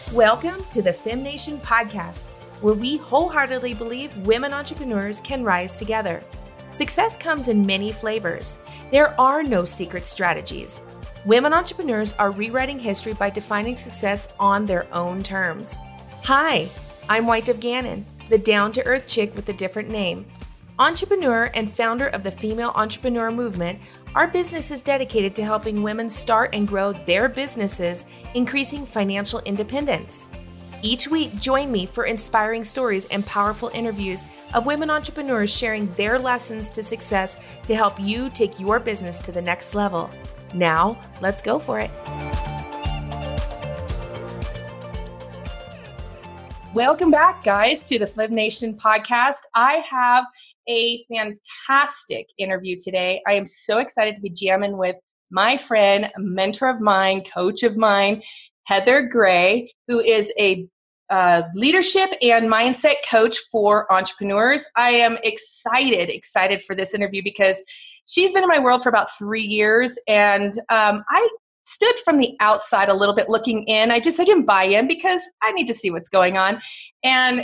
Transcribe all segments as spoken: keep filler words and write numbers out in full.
Welcome to the FemNation podcast, where we wholeheartedly believe women entrepreneurs can rise together. Success comes in many flavors. There are no secret strategies. Women entrepreneurs are rewriting history by defining success on their own terms. Hi, I'm White Dove Gannon, the down-to-earth chick with a different name. Entrepreneur and founder of the Female Entrepreneur Movement, our business is dedicated to helping women start and grow their businesses, increasing financial independence. Each week, join me for inspiring stories and powerful interviews of women entrepreneurs sharing their lessons to success to help you take your business to the next level. Now, let's go for it. Welcome back, guys, to the FemNation podcast. I have a fantastic interview today. I am so excited to be jamming with my friend, mentor of mine, coach of mine, Heather Gray, who is a uh, leadership and mindset coach for entrepreneurs. I am excited, excited for this interview because she's been in my world for about three years, and um, I stood from the outside a little bit looking in. I just I didn't buy in because I need to see what's going on. And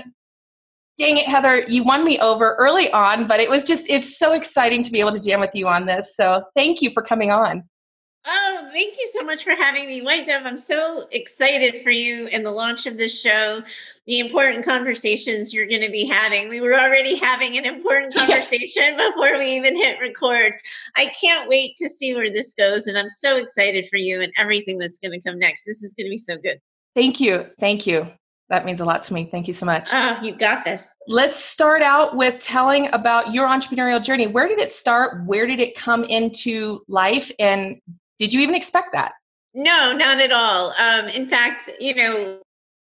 dang it, Heather, you won me over early on, but it was just, it's so exciting to be able to jam with you on this. So thank you for coming on. Oh, thank you so much for having me, White Dove. I'm so excited for you and the launch of this show, the important conversations you're going to be having. We were already having an important conversation yes. before we even hit record. I can't wait to see where this goes, and I'm so excited for you and everything that's going to come next. This is going to be so good. Thank you. Thank you. That means a lot to me. Thank you so much. Oh, you got this. Let's start out with telling about your entrepreneurial journey. Where did it start? Where did it come into life? And did you even expect that? No, not at all. Um, in fact, you know,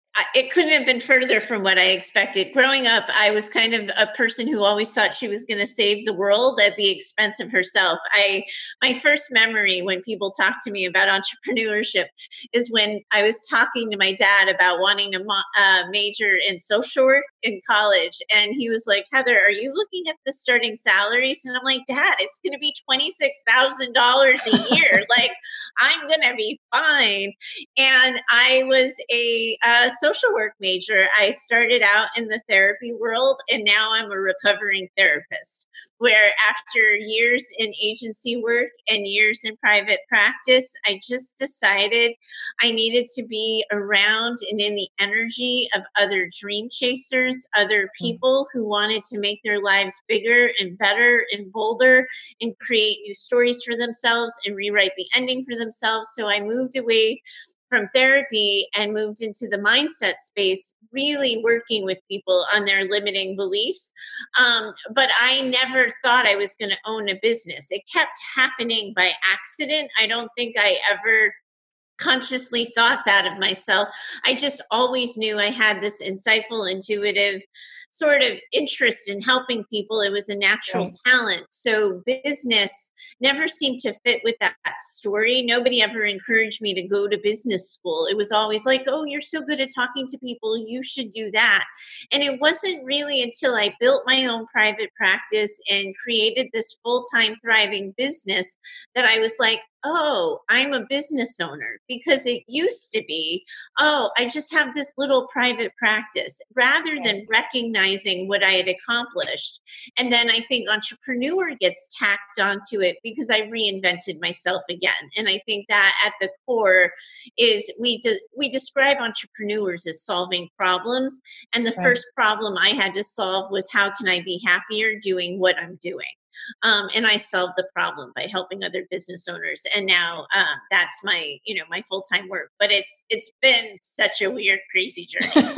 it couldn't have been further from what I expected. Growing up, I was kind of a person who always thought she was going to save the world at the expense of herself. I, my first memory when people talk to me about entrepreneurship is when I was talking to my dad about wanting to uh, major in social work in college. And he was like, Heather, are you looking at the starting salaries? And I'm like, Dad, it's going to be twenty-six thousand dollars a year. Like, I'm going to be fine. And I was a uh, social work major. I started out in the therapy world, and now I'm a recovering therapist, where after years in agency work and years in private practice, I just decided I needed to be around and in the energy of other dream chasers, other people who wanted to make their lives bigger and better and bolder and create new stories for themselves and rewrite the ending for themselves. So I moved away from therapy and moved into the mindset space, really working with people on their limiting beliefs. Um, but I never thought I was going to own a business. It kept happening by accident. I don't think I ever consciously thought that of myself. I just always knew I had this insightful, intuitive sort of interest in helping people. It was a natural right. talent. So business never seemed to fit with that, that story. Nobody ever encouraged me to go to business school. It was always like, oh, you're so good at talking to people, you should do that. And it wasn't really until I built my own private practice and created this full-time thriving business that I was like, oh, I'm a business owner, because it used to be, oh, I just have this little private practice, rather than recognizing what I had accomplished. And then I think entrepreneur gets tacked onto it because I reinvented myself again. And I think that at the core is we de- we describe entrepreneurs as solving problems. And the right. first problem I had to solve was, how can I be happier doing what I'm doing? Um, and I solved the problem by helping other business owners. And now uh, that's my, you know, my full-time work. But it's it's been such a weird, crazy journey.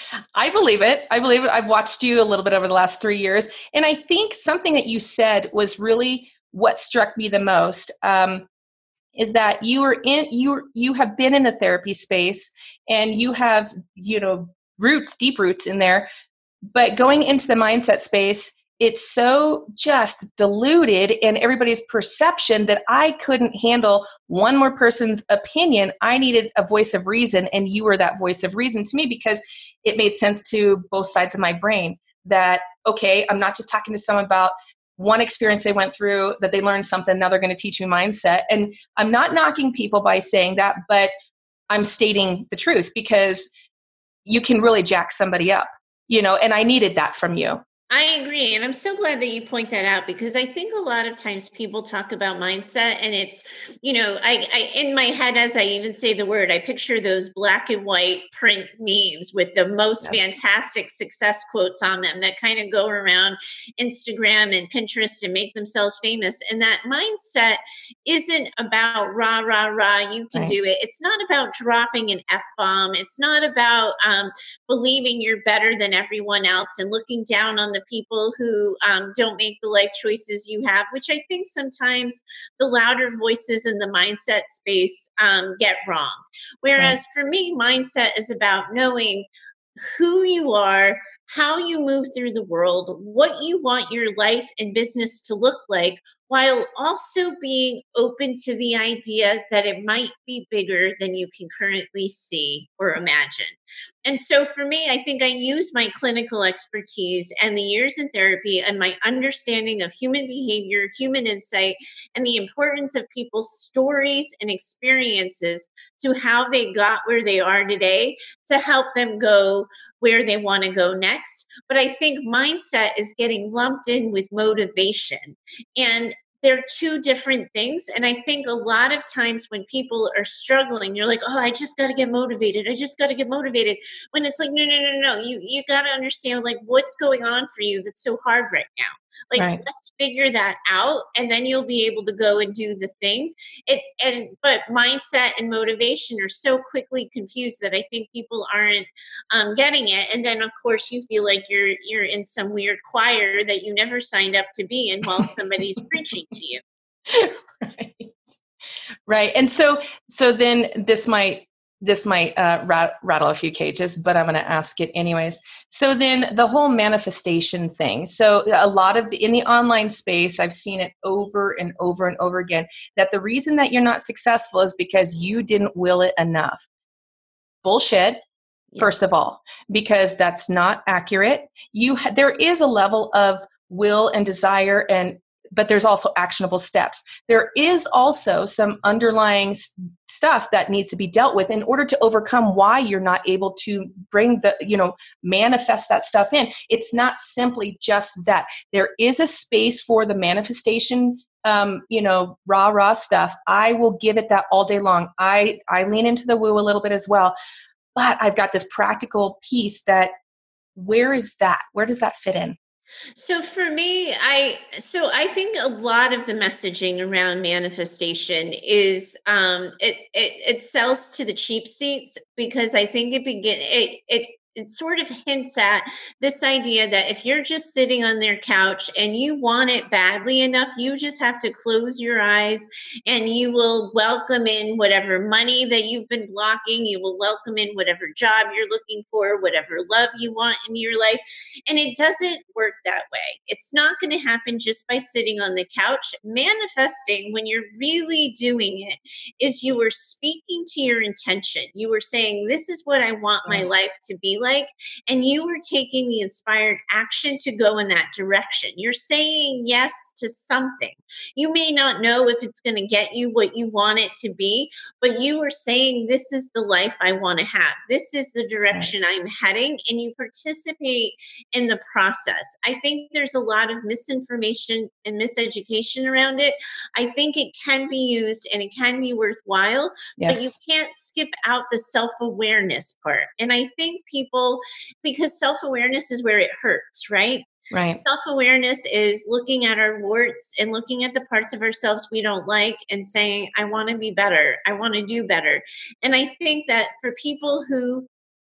I believe it. I believe it. I've watched you a little bit over the last three years. And I think something that you said was really what struck me the most. Um, is that you are in, you, you have been in the therapy space, and you have, you know, roots, deep roots in there, but going into the mindset space, it's so just diluted in everybody's perception that I couldn't handle one more person's opinion. I needed a voice of reason, and you were that voice of reason to me, because it made sense to both sides of my brain that, okay, I'm not just talking to someone about one experience they went through, that they learned something, now they're going to teach me mindset. And I'm not knocking people by saying that, but I'm stating the truth, because you can really jack somebody up, you know, and I needed that from you. I agree. And I'm so glad that you point that out, because I think a lot of times people talk about mindset and it's, you know, I, I in my head, as I even say the word, I picture those black and white print memes with the most yes. fantastic success quotes on them that kind of go around Instagram and Pinterest and make themselves famous. And that mindset isn't about rah, rah, rah, you can right. do it. It's not about dropping an F-bomb. It's not about um, believing you're better than everyone else and looking down on the people who um, don't make the life choices you have, which I think sometimes the louder voices in the mindset space um, get wrong. Whereas right. for me, mindset is about knowing who you are, how you move through the world, what you want your life and business to look like, while also being open to the idea that it might be bigger than you can currently see or imagine. And so for me, I think I use my clinical expertise and the years in therapy and my understanding of human behavior, human insight, and the importance of people's stories and experiences to how they got where they are today to help them go where they want to go next. But I think mindset is getting lumped in with motivation. And they're two different things. And I think a lot of times when people are struggling, you're like, oh, I just got to get motivated. I just got to get motivated. When it's like, no, no, no, no. You, you got to understand like what's going on for you that's so hard right now. Like, right. let's figure that out. And then you'll be able to go and do the thing. It and but mindset and motivation are so quickly confused that I think people aren't um, getting it. And then of course you feel like you're you're in some weird choir that you never signed up to be in while somebody's preaching to you. Right. Right. And so so then this might This might uh, rat- rattle a few cages, but I'm going to ask it anyways. So then the whole manifestation thing. So a lot of the, in the online space, I've seen it over and over and over again, that the reason that you're not successful is because you didn't will it enough. Bullshit. Yeah. First of all, because that's not accurate. You ha- there is a level of will and desire, and but there's also actionable steps. There is also some underlying s- stuff that needs to be dealt with in order to overcome why you're not able to bring the, you know, manifest that stuff in. It's not simply just that. There is a space for the manifestation, um, you know, rah, rah stuff. I will give it that all day long. I, I lean into the woo a little bit as well, but I've got this practical piece that, where is that? Where does that fit in? So for me, I so I think a lot of the messaging around manifestation is um, it, it it sells to the cheap seats, because I think it begin it it it sort of hints at this idea that if you're just sitting on their couch and you want it badly enough, you just have to close your eyes and you will welcome in whatever money that you've been blocking. You will welcome in whatever job you're looking for, whatever love you want in your life. And it doesn't work that way. It's not going to happen just by sitting on the couch. Manifesting, when you're really doing it, is you are speaking to your intention. You are saying, this is what I want my Yes. life to be like. And you are taking the inspired action to go in that direction. You're saying yes to something. You may not know if it's going to get you what you want it to be, but you are saying, this is the life I want to have. This is the direction right. I'm heading. And you participate in the process. I think there's a lot of misinformation and miseducation around it. I think it can be used and it can be worthwhile, yes. but you can't skip out the self-awareness part. And I think people, because self-awareness is where it hurts, right? Right. Self-awareness is looking at our warts and looking at the parts of ourselves we don't like and saying, I want to be better. I want to do better. And I think that for people who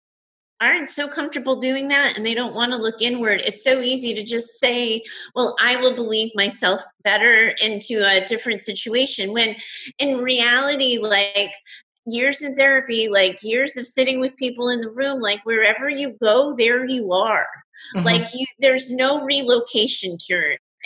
aren't so comfortable doing that and they don't want to look inward, it's so easy to just say, well, I will believe myself better into a different situation, when in reality, like years in therapy, like years of sitting with people in the room, like wherever you go, there you are. Mm-hmm. Like you, there's no relocation cure.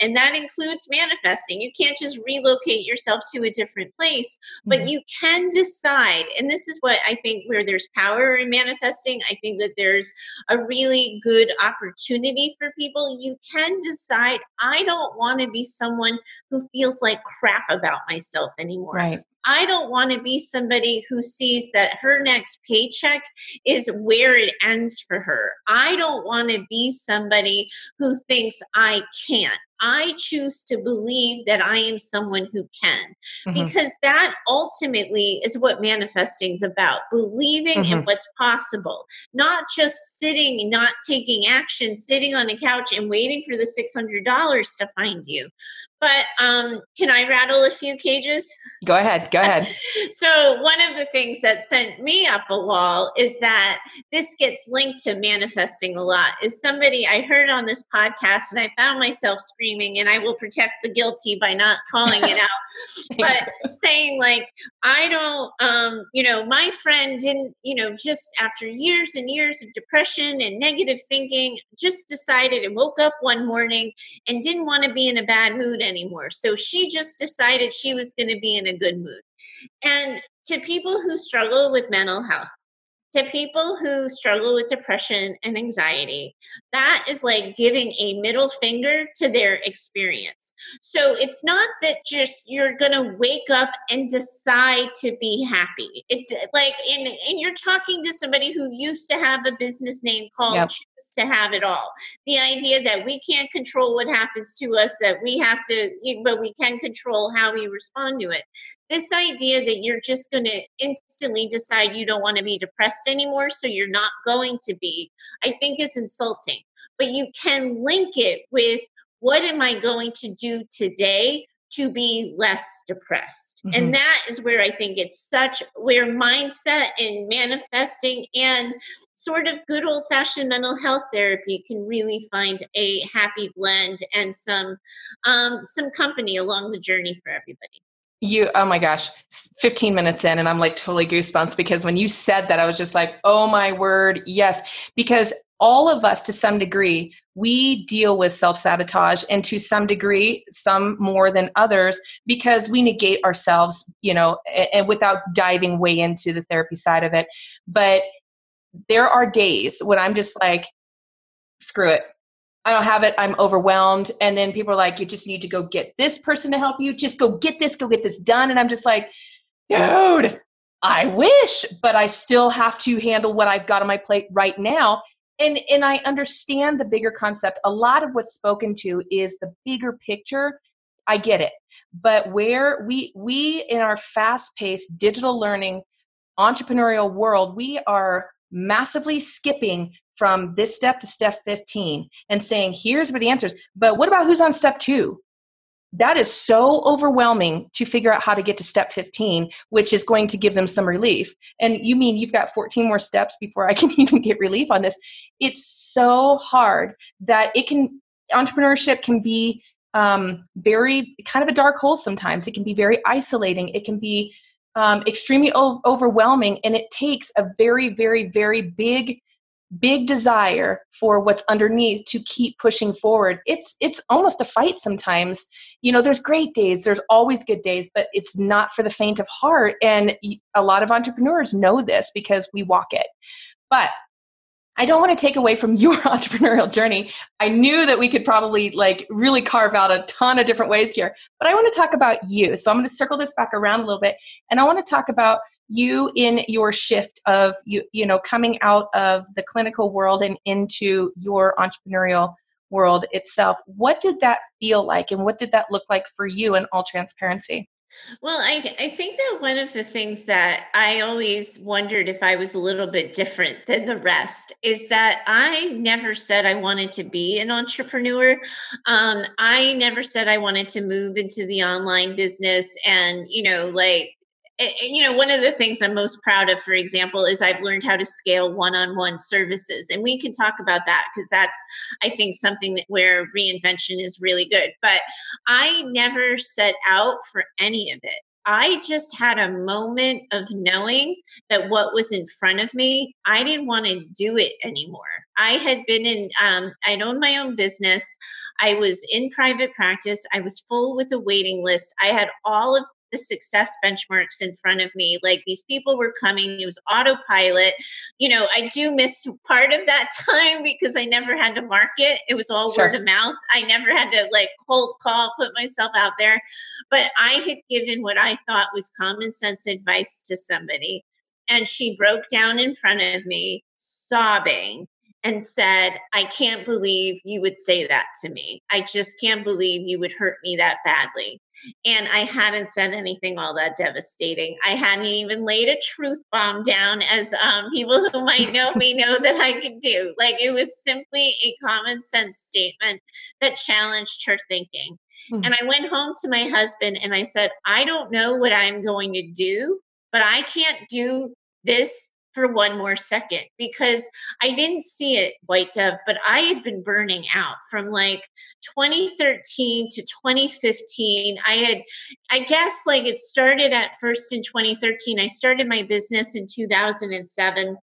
And that includes manifesting. You can't just relocate yourself to a different place, but Mhm. you can decide. And this is what I think where there's power in manifesting. I think that there's a really good opportunity for people. You can decide, I don't want to be someone who feels like crap about myself anymore. Right. I don't want to be somebody who sees that her next paycheck is where it ends for her. I don't want to be somebody who thinks I can't. I choose to believe that I am someone who can, Mhm. because that ultimately is what manifesting is about, believing in Mhm. what's possible, not just sitting, not taking action, sitting on a couch and waiting for the six hundred dollars to find you. But um, can I rattle a few cages? Go ahead. Go ahead. So, one of the things that sent me up a wall is that this gets linked to manifesting a lot. Is somebody I heard on this podcast, and I found myself screaming, and I will protect the guilty by not calling it out, Thank but you. saying, like, I don't, um, you know, my friend didn't, you know, just after years and years of depression and negative thinking, just decided and woke up one morning and didn't want to be in a bad mood anymore. So she just decided she was going to be in a good mood. And to people who struggle with mental health, to people who struggle with depression and anxiety, that is like giving a middle finger to their experience. So it's not that just you're going to wake up and decide to be happy. It's like, and, and you're talking to somebody who used to have a business name called Yep. Choose to Have It All. The idea that we can't control what happens to us, that we have to, but we can control how we respond to it. This idea that you're just going to instantly decide you don't want to be depressed anymore, so you're not going to be, I think is insulting. But you can link it with, what am I going to do today to be less depressed? And Mhm. that is where I think it's such, where mindset and manifesting and sort of good old fashioned mental health therapy can really find a happy blend and some um, some company along the journey for everybody. You, oh my gosh, fifteen minutes in and I'm like totally goosebumps, because when you said that, I was just like, oh my word, yes. Because all of us, to some degree, we deal with self-sabotage, and to some degree, some more than others, because we negate ourselves, you know, and, and without diving way into the therapy side of it. But there are days when I'm just like, screw it. I don't have it. I'm overwhelmed. And then people are like, you just need to go get this person to help you. Just go get this, go get this done. And I'm just like, dude, I wish, but I still have to handle what I've got on my plate right now. And, and I understand the bigger concept. A lot of what's spoken to is the bigger picture. I get it. But where we, we in our fast-paced digital learning entrepreneurial world, we are massively skipping from this step to step fifteen and saying, here's where the answers. But what about who's on step two? That is so overwhelming to figure out how to get to step fifteen, which is going to give them some relief. And you mean you've got fourteen more steps before I can even get relief on this? It's so hard that it can, entrepreneurship can be um, very kind of a dark hole sometimes. It can be very isolating. It can be um, extremely o- overwhelming. And it takes a very, very, very big big desire for what's underneath to keep pushing forward. It's it's almost a fight sometimes. You know, there's great days, there's always good days, but it's not for the faint of heart. And a lot of entrepreneurs know this because we walk it. But I don't want to take away from your entrepreneurial journey. I knew that we could probably like really carve out a ton of different ways here, but I want to talk about you. So I'm going to circle this back around a little bit, and I want to talk about you in your shift of you, you know, coming out of the clinical world and into your entrepreneurial world itself. What did that feel like, and what did that look like for you in all transparency? Well, I, I think that one of the things that I always wondered if I was a little bit different than the rest is that I never said I wanted to be an entrepreneur. Um, I never said I wanted to move into the online business and, you know, like, eh, eh, you know, one of the things I'm most proud of, for example, is I've learned how to scale one-on-one services. And we can talk about that because that's, I think, something that where reinvention is really good. But I never set out for any of it. I just had a moment of knowing that what was in front of me, I didn't want to do it anymore. I had been in, um, I'd owned my own business. I was in private practice. I was full with a waiting list. I had all of the success benchmarks in front of me. Like these people were coming. It was autopilot. You know, I do miss part of that time because I never had to market. It was all Sure. word of mouth. I never had to like cold call, put myself out there. But I had given what I thought was common sense advice to somebody. And she broke down in front of me, sobbing, and said, I can't believe you would say that to me. I just can't believe you would hurt me that badly. And I hadn't said anything all that devastating. I hadn't even laid a truth bomb down, as um, people who might know me know that I could do. Like it was simply a common sense statement that challenged her thinking. Mm-hmm. And I went home to my husband and I said, I don't know what I'm going to do, but I can't do this for one more second, because I didn't see it, White Dove, but I had been burning out from like twenty thirteen to twenty fifteen. I had, I guess like it started at first in twenty thirteen. I started my business in two thousand seven.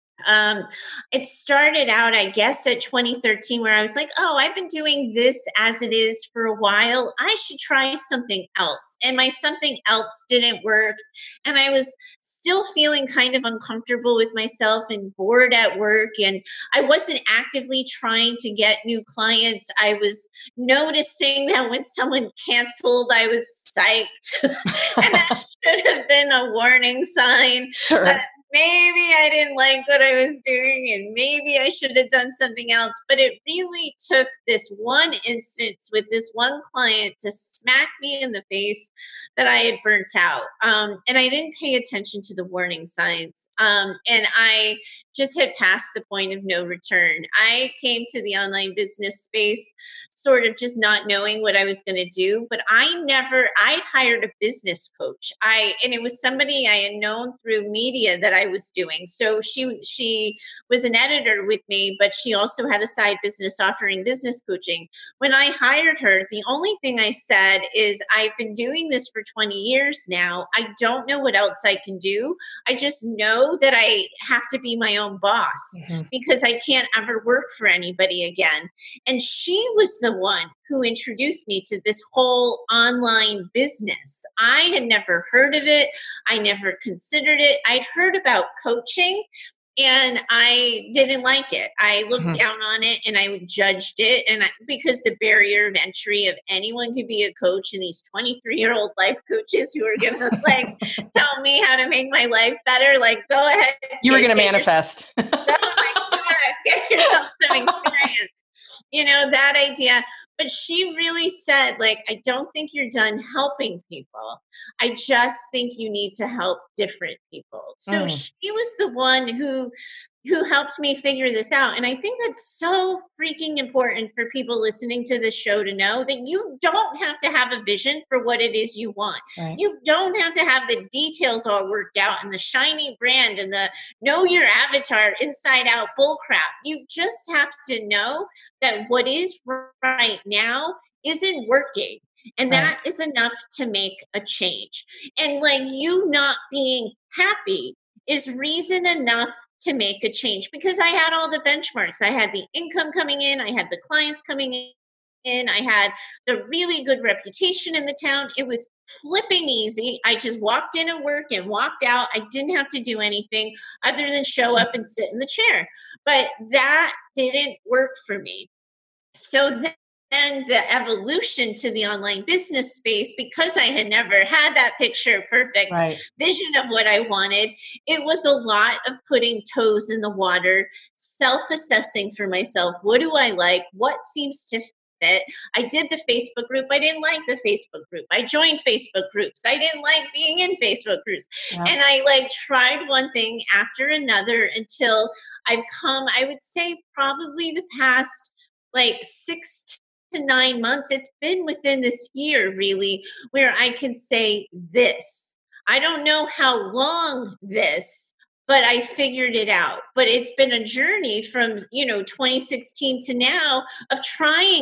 Um, it started out, I guess, at twenty thirteen, where I was like, oh, I've been doing this as it is for a while. I should try something else. And my something else didn't work. And I was still feeling kind of uncomfortable with myself and bored at work. And I wasn't actively trying to get new clients. I was noticing that when someone canceled, I was psyched. And that should have been a warning sign. Sure. That maybe I didn't like what I was doing and maybe I should have done something else. But it really took this one instance with this one client to smack me in the face that I had burnt out. Um, and I didn't pay attention to the warning signs. Um, and I just had passed the point of no return. I came to the online business space sort of just not knowing what I was going to do, but I never, I'd hired a business coach. I, and it was somebody I had known through media that I was doing. So she, she was an editor with me, but she also had a side business offering business coaching. When I hired her, the only thing I said is, I've been doing this for twenty years now. I don't know what else I can do. I just know that I have to be my own boss, mm-hmm. because I can't ever work for anybody again. And she was the one who introduced me to this whole online business. I had never heard of it. I never considered it. I'd heard about coaching and I didn't like it. I looked mm-hmm. down on it and I judged it. And I, because the barrier of entry of anyone could be a coach, and these twenty-three year old life coaches who are going to like tell me how to make my life better, like go ahead. You were going to manifest. Your, oh my God, get yourself some experience. You know, that idea. But she really said, like, I don't think you're done helping people. I just think you need to help different people. So mm. she was the one who who helped me figure this out. And I think that's so freaking important for people listening to this show to know that you don't have to have a vision for what it is you want. Right. You don't have to have the details all worked out and the shiny brand and the know your avatar inside out bullcrap. You just have to know that what is right now isn't working. And that right. is enough to make a change. And like you not being happy is reason enough to make a change, because I had all the benchmarks. I had the income coming in. I had the clients coming in. I had the really good reputation in the town. It was flipping easy. I just walked in and worked and walked out. I didn't have to do anything other than show up and sit in the chair. But that didn't work for me. So then And the evolution to the online business space, because I had never had that picture perfect right. vision of what I wanted, it was a lot of putting toes in the water, self-assessing for myself. What do I like? What seems to fit? I did the Facebook group. I didn't like the Facebook group. I joined Facebook groups. I didn't like being in Facebook groups. Yeah. And I like tried one thing after another until I've come, I would say probably the past like six to nine months, it's been within this year really, where I can say this. I don't know how long this, but I figured it out. But it's been a journey from, you know, twenty sixteen to now of trying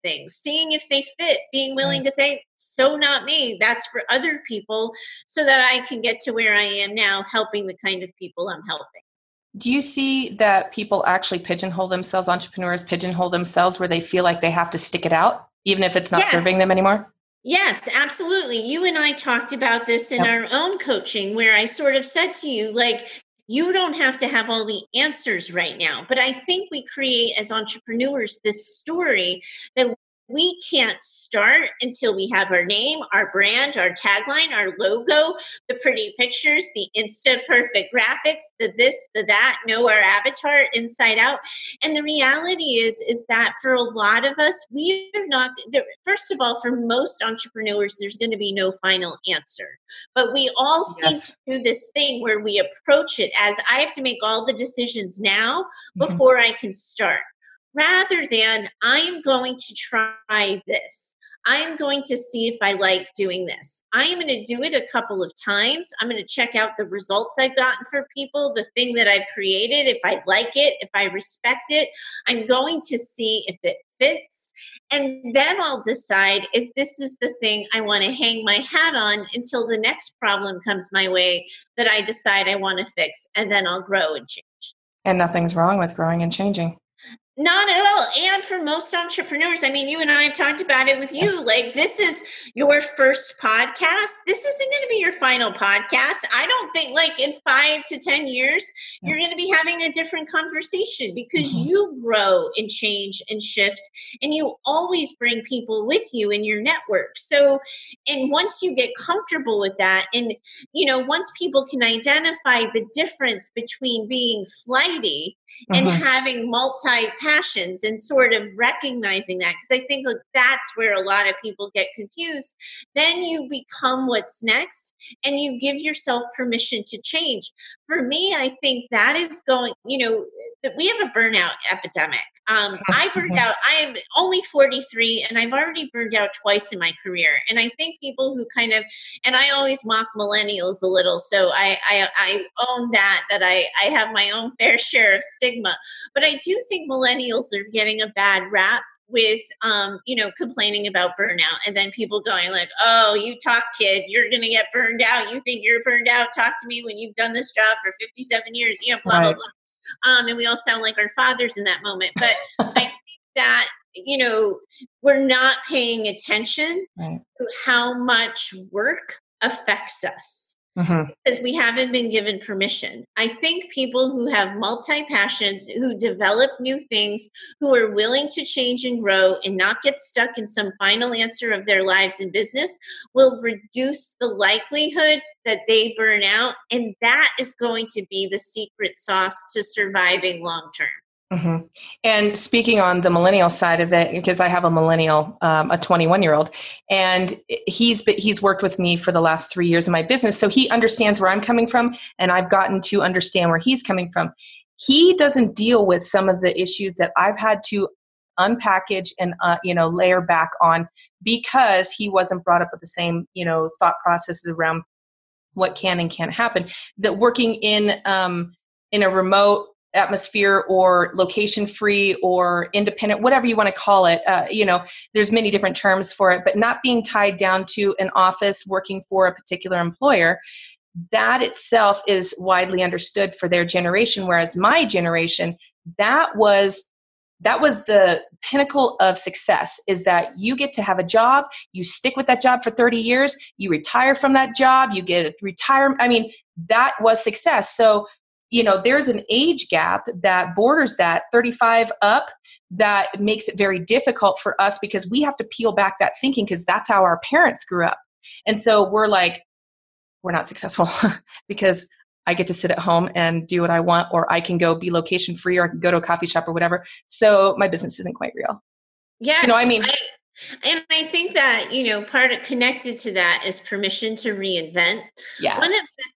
things, seeing if they fit, being willing to say, so not me, that's for other people, so that I can get to where I am now, helping the kind of people I'm helping. Do you see that people actually pigeonhole themselves, entrepreneurs pigeonhole themselves where they feel like they have to stick it out, even if it's not Yes. serving them anymore? Yes, absolutely. You and I talked about this in Yep. our own coaching, where I sort of said to you, like, you don't have to have all the answers right now. But I think we create as entrepreneurs this story that we can't start until we have our name, our brand, our tagline, our logo, the pretty pictures, the Insta perfect graphics, the this, the that, know our avatar inside out. And the reality is, is that for a lot of us, we are not, first of all, for most entrepreneurs, there's going to be no final answer. But we all seem Yes. to do this thing where we approach it as, I have to make all the decisions now Mhm. before I can start, rather than, I am going to try this. I'm going to see if I like doing this. I am going to do it a couple of times. I'm going to check out the results I've gotten for people, the thing that I've created, if I like it, if I respect it. I'm going to see if it fits. And then I'll decide if this is the thing I want to hang my hat on until the next problem comes my way that I decide I want to fix. And then I'll grow and change. And nothing's wrong with growing and changing. Not at all. And for most entrepreneurs, I mean, you and I have talked about it with you. Yes. Like, this is your first podcast. This isn't going to be your final podcast. I don't think, like, in five to ten years, yeah. you're going to be having a different conversation, because mm-hmm. you grow and change and shift, and you always bring people with you in your network. So, and once you get comfortable with that, and, you know, once people can identify the difference between being flighty mm-hmm. and having multi passions, and sort of recognizing that, because I think like that's where a lot of people get confused, then you become what's next, and you give yourself permission to change. For me, I think that is going, you know, that we have a burnout epidemic. Um, I burned out, I am only forty-three, and I've already burned out twice in my career. And I think people who kind of, and I always mock millennials a little, so I, I, I own that, that I, I have my own fair share of stigma. But I do think millennials are getting a bad rap with, um, you know, complaining about burnout, and then people going like, oh, you talk, kid, you're going to get burned out. You think you're burned out? Talk to me when you've done this job for fifty-seven years, you know, blah, right. blah, blah. Um, and we all sound like our fathers in that moment. But I think that, you know, we're not paying attention right. to how much work affects us. Mm-hmm. Because we haven't been given permission. I think people who have multi-passions, who develop new things, who are willing to change and grow and not get stuck in some final answer of their lives in business, will reduce the likelihood that they burn out. And that is going to be the secret sauce to surviving long-term. Mm-hmm. And speaking on the millennial side of it, because I have a millennial, um, a twenty-one year old, and he's he's worked with me for the last three years in my business. So he understands where I'm coming from, and I've gotten to understand where he's coming from. He doesn't deal with some of the issues that I've had to unpackage and, uh, you know, layer back on, because he wasn't brought up with the same, you know, thought processes around what can and can't happen. That working in, um, in a remote atmosphere, or location free, or independent, whatever you want to call it. Uh, you know, there's many different terms for it, but not being tied down to an office working for a particular employer, that itself is widely understood for their generation. Whereas my generation, that was, that was the pinnacle of success, is that you get to have a job, you stick with that job for thirty years, you retire from that job, you get a retirement. I mean, that was success. So, you know, there's an age gap that borders that thirty-five up, that makes it very difficult for us, because we have to peel back that thinking, because that's how our parents grew up. And so we're like, we're not successful because I get to sit at home and do what I want, or I can go be location free, or I can go to a coffee shop or whatever. So my business isn't quite real. Yes. You know, I mean, I- And I think that, you know, part of connected to that is permission to reinvent. Yes. One of the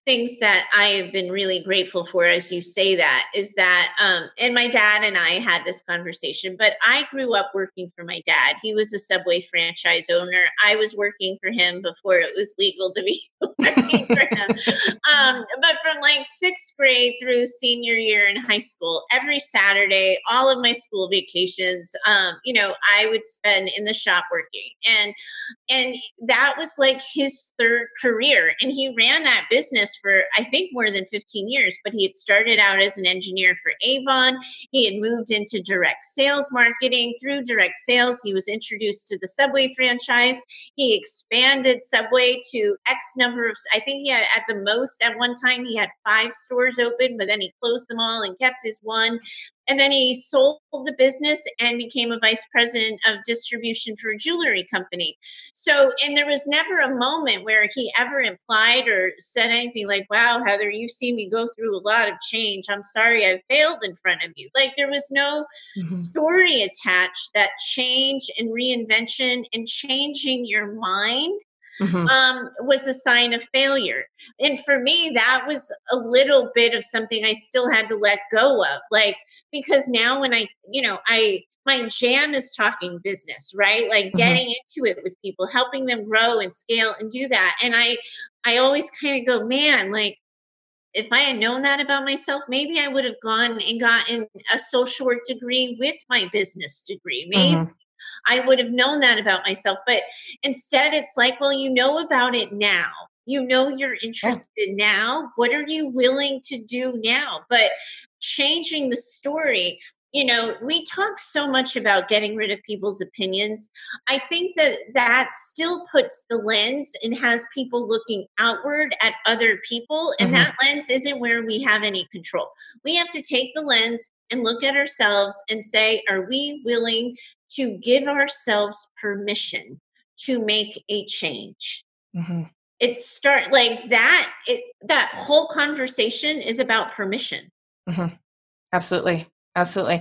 things that I have been really grateful for, as you say that, is that, um, and my dad and I had this conversation, but I grew up working for my dad. He was a Subway franchise owner. I was working for him before it was legal to be working for him. Um, but from like sixth grade through senior year in high school, every Saturday, all of my school vacations, um, you know, I would spend in the shop working. And and that was like his third career. And he ran that business for, I think, more than fifteen years. But he had started out as an engineer for Avon. He had moved into direct sales marketing. Through direct sales, he was introduced to the Subway franchise. He expanded Subway to X number of, I think he had at the most at one time, he had five stores open, but then he closed them all and kept his one. And then he sold the business and became a vice president of distribution for a jewelry company. So, and there was never a moment where he ever implied or said anything like, wow, Heather, you've seen me go through a lot of change. I'm sorry I failed in front of you. Like there was no mm-hmm. story attached that change and reinvention and changing your mind Mm-hmm. um, was a sign of failure. And for me, that was a little bit of something I still had to let go of. Like, because now when I, you know, I, my jam is talking business, right? Like mm-hmm. getting into it with people, helping them grow and scale and do that. And I, I always kind of go, man, like, if I had known that about myself, maybe I would have gone and gotten a social work degree with my business degree. Maybe mm-hmm. I would have known that about myself. But instead, it's like, well, you know about it now. You know you're interested yeah. now. What are you willing to do now? But changing the story, you know, we talk so much about getting rid of people's opinions. I think that that still puts the lens and has people looking outward at other people. And mm-hmm. that lens isn't where we have any control. We have to take the lens and look at ourselves and say, are we willing to give ourselves permission to make a change? Mm-hmm. It start like that. It, that whole conversation is about permission. Mm-hmm. Absolutely. Absolutely.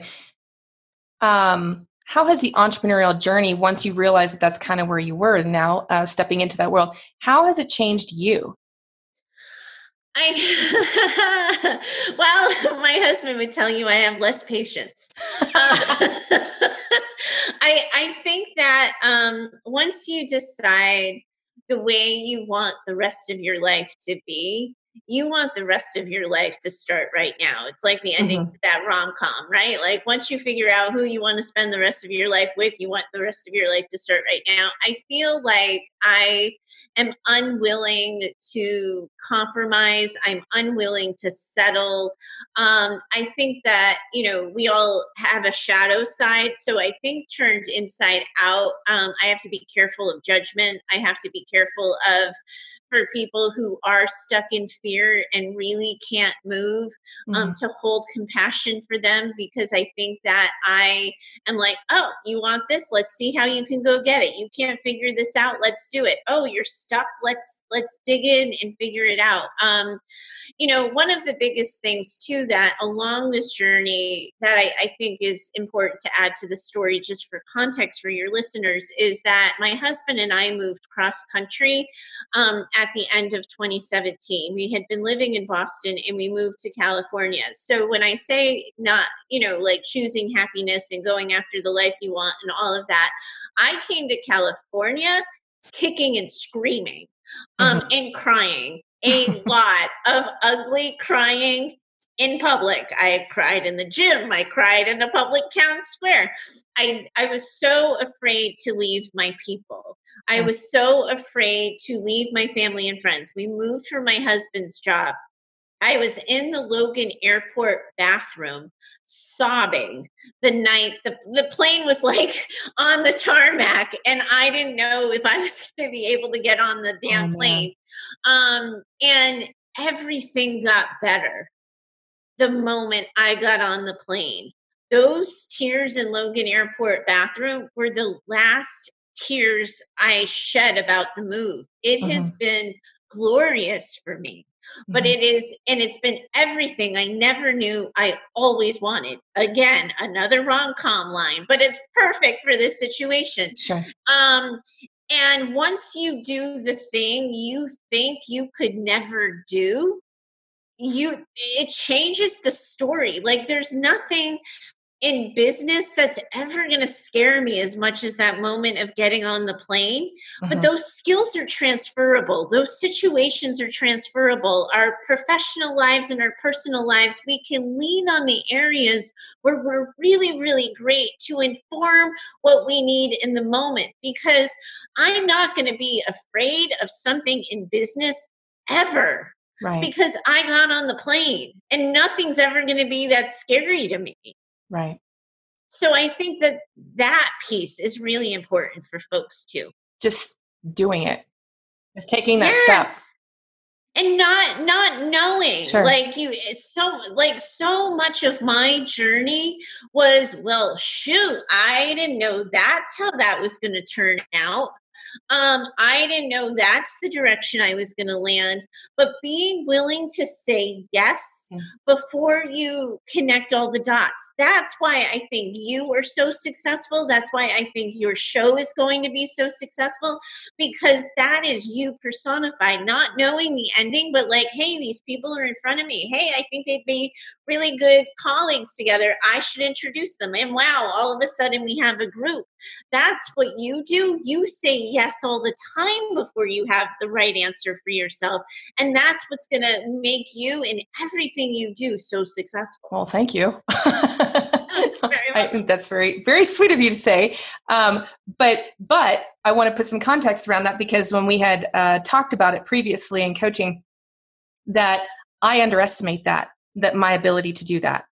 Um, how has the entrepreneurial journey, once you realize that that's kind of where you were now, uh, stepping into that world, how has it changed you? I, well, my husband would tell you I have less patience. uh, I, I think that um, once you decide the way you want the rest of your life to be, you want the rest of your life to start right now. It's like the ending mm-hmm. of that rom-com, right? Like once you figure out who you want to spend the rest of your life with, you want the rest of your life to start right now. I feel like I am unwilling to compromise. I'm unwilling to settle. Um, I think that, you know, we all have a shadow side. So I think turned inside out, um, I have to be careful of judgment. I have to be careful of for people who are stuck in fear and really can't move, um, mm-hmm. to hold compassion for them, because I think that I am like, oh, you want this? Let's see how you can go get it. You can't figure this out. Let's do it. Oh, you're stuck. Let's, let's dig in and figure it out. Um, you know, one of the biggest things too, that along this journey that I, I think is important to add to the story, just for context for your listeners, is that my husband and I moved cross country, um, at the end of twenty seventeen. We had been living in Boston and we moved to California. So when I say not, you know, like choosing happiness and going after the life you want and all of that, I came to California kicking and screaming, um, mm-hmm. and crying a lot of ugly crying in public. I cried in the gym. I cried in a public town square. I, I was so afraid to leave my people. I was so afraid to leave my family and friends. We moved for my husband's job. I was in the Logan Airport bathroom sobbing the night the, the plane was like on the tarmac, and I didn't know if I was going to be able to get on the damn oh, plane. Um, and everything got better the moment I got on the plane. Those tears in Logan Airport bathroom were the last tears I shed about the move. It mm-hmm. has been glorious for me, but mm-hmm. it is, and it's been everything I never knew I always wanted. Again, another rom-com line, but it's perfect for this situation. Sure. Um, And once you do the thing you think you could never do, you it changes the story. Like there's nothing in business that's ever going to scare me as much as that moment of getting on the plane. But Mhm. those skills are transferable. Those situations are transferable. Our professional lives and our personal lives, we can lean on the areas where we're really, really great to inform what we need in the moment. Because I'm not going to be afraid of something in business ever. Right. Because I got on the plane and nothing's ever going to be that scary to me. Right. So I think that that piece is really important for folks too. Just doing it. Just taking that step. Yes. And not not knowing, Sure. like you it's so like so much of my journey was, well, shoot, I didn't know that's how that was going to turn out. Um, I didn't know that's the direction I was going to land, but being willing to say yes Mm. before you connect all the dots. That's why I think you are so successful. That's why I think your show is going to be so successful, because that is you personified, not knowing the ending, but like, hey, these people are in front of me. Hey, I think they'd be really good colleagues together. I should introduce them. And wow, all of a sudden we have a group. That's what you do. You say yes all the time before you have the right answer for yourself. And that's what's going to make you in everything you do so successful. Well, thank you. Very I think that's very, very sweet of you to say. Um, but, but I want to put some context around that, because when we had uh, talked about it previously in coaching, that I underestimate that, that my ability to do that.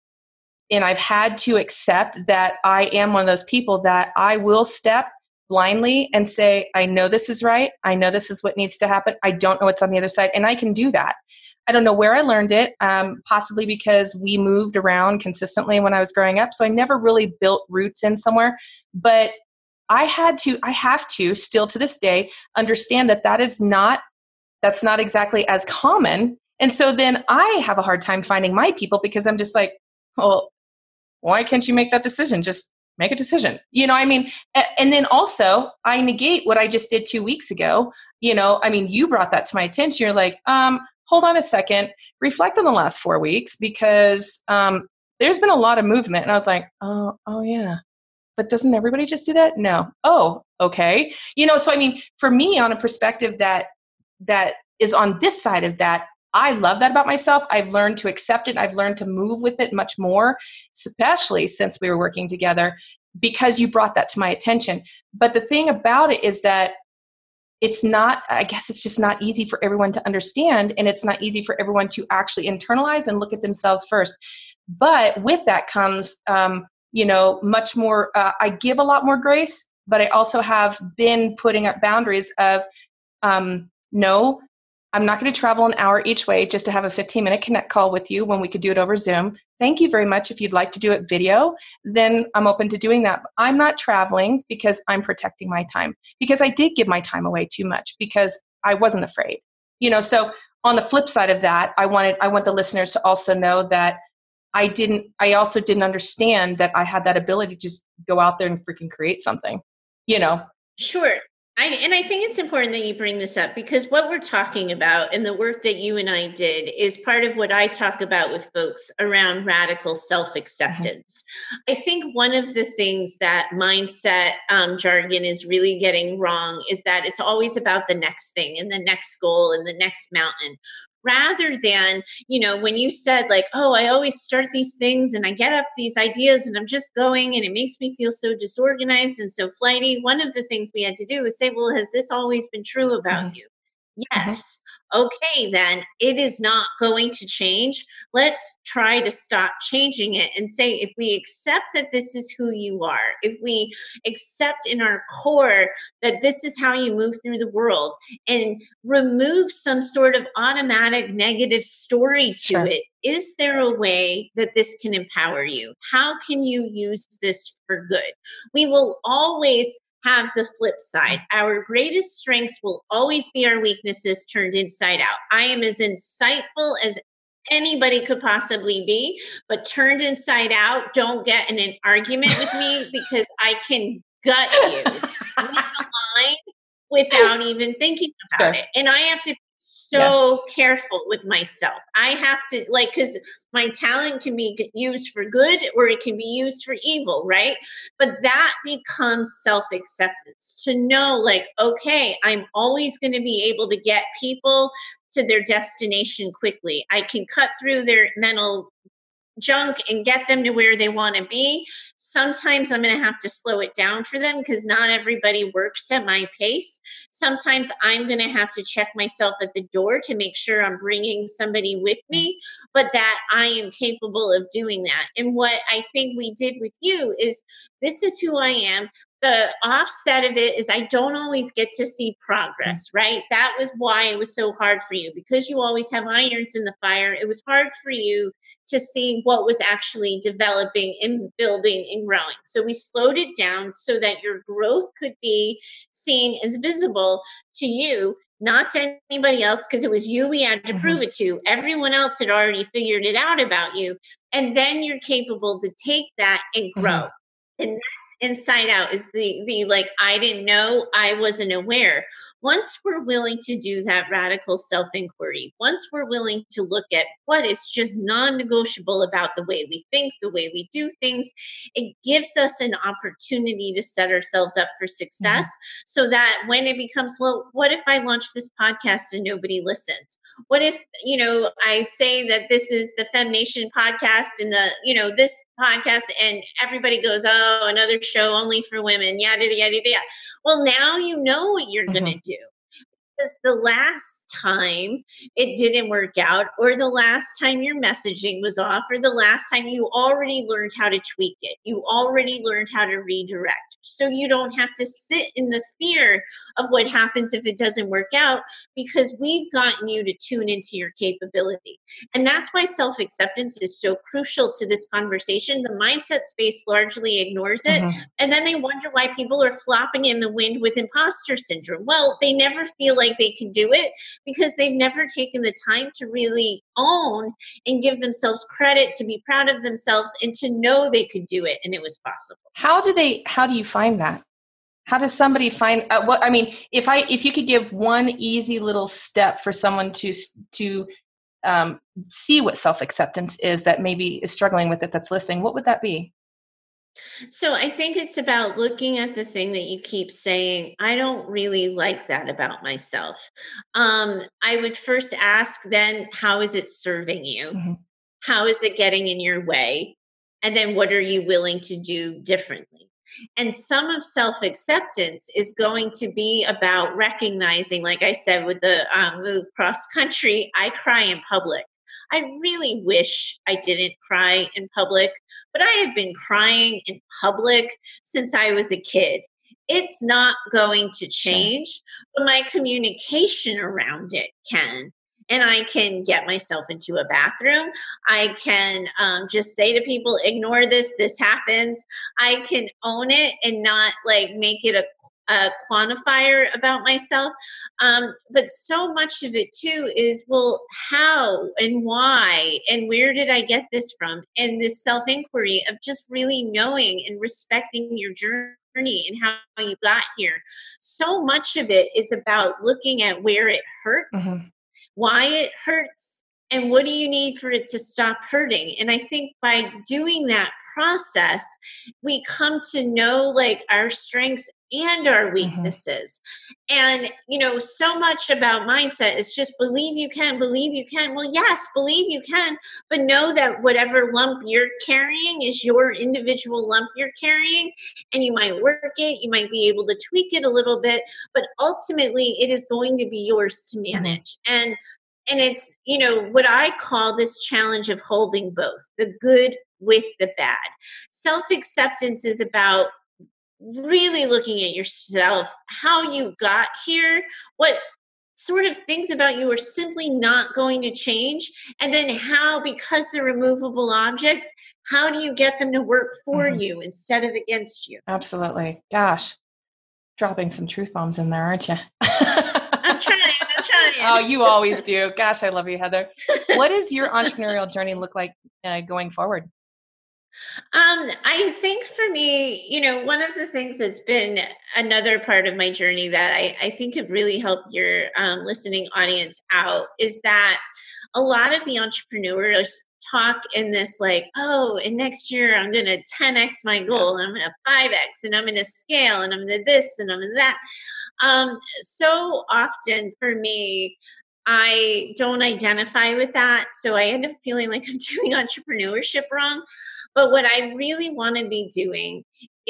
And I've had to accept that I am one of those people that I will step blindly and say, I know this is right. I know this is what needs to happen. I don't know what's on the other side. And I can do that. I don't know where I learned it, um, possibly because we moved around consistently when I was growing up. So I never really built roots in somewhere. But I had to, I have to still to this day understand that that is not, that's not exactly as common. And so then I have a hard time finding my people, because I'm just like, well, why can't you make that decision? Just make a decision. You know, I mean, and then also I negate what I just did two weeks ago. You know, I mean, you brought that to my attention. You're like, um, hold on a second, reflect on the last four weeks, because um, there's been a lot of movement. And I was like, oh, oh yeah. But doesn't everybody just do that? No. Oh, okay. You know, so I mean, for me, on a perspective that that is on this side of that, I love that about myself. I've learned to accept it. I've learned to move with it much more, especially since we were working together, because you brought that to my attention. But the thing about it is that it's not, I guess it's just not easy for everyone to understand, and it's not easy for everyone to actually internalize and look at themselves first. But with that comes, um, you know, much more, uh, I give a lot more grace, but I also have been putting up boundaries of, um, no, I'm not going to travel an hour each way just to have a fifteen minute connect call with you when we could do it over Zoom. Thank you very much. If you'd like to do it video, then I'm open to doing that. I'm not traveling because I'm protecting my time, because I did give my time away too much because I wasn't afraid. You know, so on the flip side of that, I wanted, I want the listeners to also know that I didn't, I also didn't understand that I had that ability to just go out there and freaking create something, you know? Sure. I, and I think it's important that you bring this up, because what we're talking about and the work that you and I did is part of what I talk about with folks around radical self-acceptance. Mm-hmm. I think one of the things that mindset um, jargon is really getting wrong is that it's always about the next thing and the next goal and the next mountain. Rather than, you know, when you said like, oh, I always start these things and I get up these ideas and I'm just going and it makes me feel so disorganized and so flighty. One of the things we had to do is say, well, has this always been true about Mm-hmm. you? Yes. Okay, then it is not going to change. Let's try to stop changing it and say, if we accept that this is who you are, if we accept in our core that this is how you move through the world, and remove some sort of automatic negative story to Sure. it, is there a way that this can empower you? How can you use this for good? We will always have the flip side. Our greatest strengths will always be our weaknesses turned inside out. I am as insightful as anybody could possibly be, but turned inside out, don't get in an argument with me, because I can gut you. Read the line without even thinking about Sure. it. And I have to be so Yes. careful with myself. I have to, like, because my talent can be g- used for good or it can be used for evil, right? But that becomes self acceptance to know, like, okay, I'm always going to be able to get people to their destination quickly. I can cut through their mental junk and get them to where they want to be. Sometimes I'm going to have to slow it down for them because not everybody works at my pace. Sometimes I'm going to have to check myself at the door to make sure I'm bringing somebody with me, but that I am capable of doing that. And what I think we did with you is this is who I am. The offset of it is I don't always get to see progress, right? That was why it was so hard for you because you always have irons in the fire. It was hard for you to see what was actually developing and building and growing. So we slowed it down so that your growth could be seen as visible to you, not to anybody else, because it was you we had to Mm-hmm. prove it to. Everyone else had already figured it out about you. And then you're capable to take that and Mm-hmm. grow. And that's inside out is the the like I didn't know, I wasn't aware. Once we're willing to do that radical self inquiry, once we're willing to look at what is just non negotiable about the way we think, the way we do things, it gives us an opportunity to set ourselves up for Mm-hmm. success so that when it becomes, well, what if I launch this podcast and nobody listens? What if, you know, I say that this is the Fem Nation podcast and the, you know, this podcast and everybody goes, oh, another show only for women, yada, yada, yada. Well, now you know what you're going Mm-hmm. to do. Because the last time it didn't work out, or the last time your messaging was off, or the last time you already learned how to tweak it, you already learned how to redirect. So you don't have to sit in the fear of what happens if it doesn't work out, because we've gotten you to tune into your capability. And that's why self acceptance is so crucial to this conversation. The mindset space largely ignores it. Mm-hmm. And then they wonder why people are flopping in the wind with imposter syndrome. Well, they never feel like they can do it because they've never taken the time to really own and give themselves credit, to be proud of themselves, and to know they could do it and it was possible. How do they, how do you find that? How does somebody find uh, what, I mean, if I, if you could give one easy little step for someone to, s- to um, see what self-acceptance is that maybe is struggling with it, that's listening, what would that be? So I think it's about looking at the thing that you keep saying, I don't really like that about myself. Um, I would first ask then, how is it serving you? Mm-hmm. How is it getting in your way? And then what are you willing to do differently? And some of self acceptance is going to be about recognizing, like I said, with the um, move cross country, I cry in public. I really wish I didn't cry in public, but I have been crying in public since I was a kid. It's not going to Sure. change, but my communication around it can. And I can get myself into a bathroom. I can um, just say to people, ignore this, this happens. I can own it and not like make it a, a quantifier about myself. Um, but so much of it too is, well, how and why and where did I get this from? And this self inquiry of just really knowing and respecting your journey and how you got here. So much of it is about looking at where it Mm-hmm. hurts, why it hurts, and what do you need for it to stop hurting. And I think by doing that process, we come to know like our strengths and our Mm-hmm. weaknesses. And, you know, so much about mindset is just believe you can, believe you can. Well, yes, believe you can, but know that whatever lump you're carrying is your individual lump you're carrying. And you might work it, you might be able to tweak it a little bit, but ultimately it is going to be yours to Mm-hmm. manage. And and it's, you know, what I call this challenge of holding both the good with the bad. Self acceptance is about really looking at yourself, how you got here, what sort of things about you are simply not going to change, and then how, because they're removable objects, how do you get them to work for Mm-hmm. you instead of against you? Absolutely. Gosh, dropping some truth bombs in there, aren't you? I'm trying, I'm Oh, trying. you always do. Gosh, I love you, Heather. What does your entrepreneurial journey look like uh, going forward? Um, I think for me, you know, one of the things that's been another part of my journey that I, I think could really help your um, listening audience out is that a lot of the entrepreneurs talk in this like, oh, and next year I'm going to ten x my Yeah. goal, and I'm going to five x, and I'm going to scale, and I'm going to this, and I'm going to that. Um, so often for me, I don't identify with that. So I end up feeling like I'm doing entrepreneurship wrong. But what I really want to be doing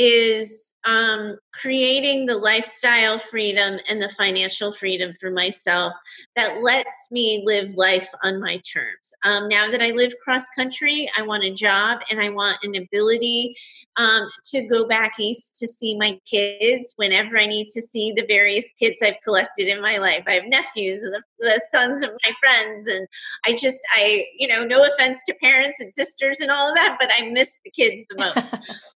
is um, creating the lifestyle freedom and the financial freedom for myself that lets me live life on my terms. Um, now that I live cross country, I want a job and I want an ability um, to go back east to see my kids whenever I need to see the various kids I've collected in my life. I have nephews and the, the sons of my friends. And I just, I, you know, no offense to parents and sisters and all of that, but I miss the kids the most.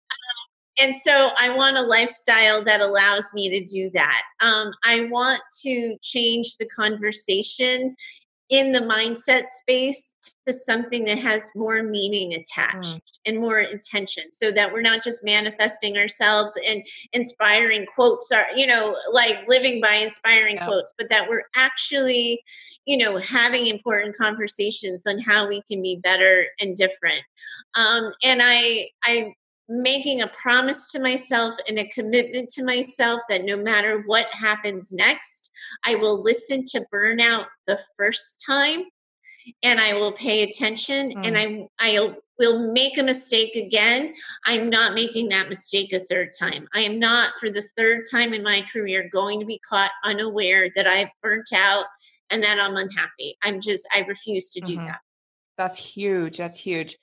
And so I want a lifestyle that allows me to do that. Um, I want to change the conversation in the mindset space to something that has more meaning attached Mm. and more intention, so that we're not just manifesting ourselves and inspiring quotes are, you know, like living by inspiring Yeah. quotes, but that we're actually, you know, having important conversations on how we can be better and different. Um, and I, I, making a promise to myself and a commitment to myself that no matter what happens next, I will listen to burnout the first time, and I will pay attention, and Mm. I I will make a mistake again. I'm not making that mistake a third time. I am not for the third time in my career going to be caught unaware that I've burnt out and that I'm unhappy. I'm just I refuse to do Hmm. that. That's huge. That's huge.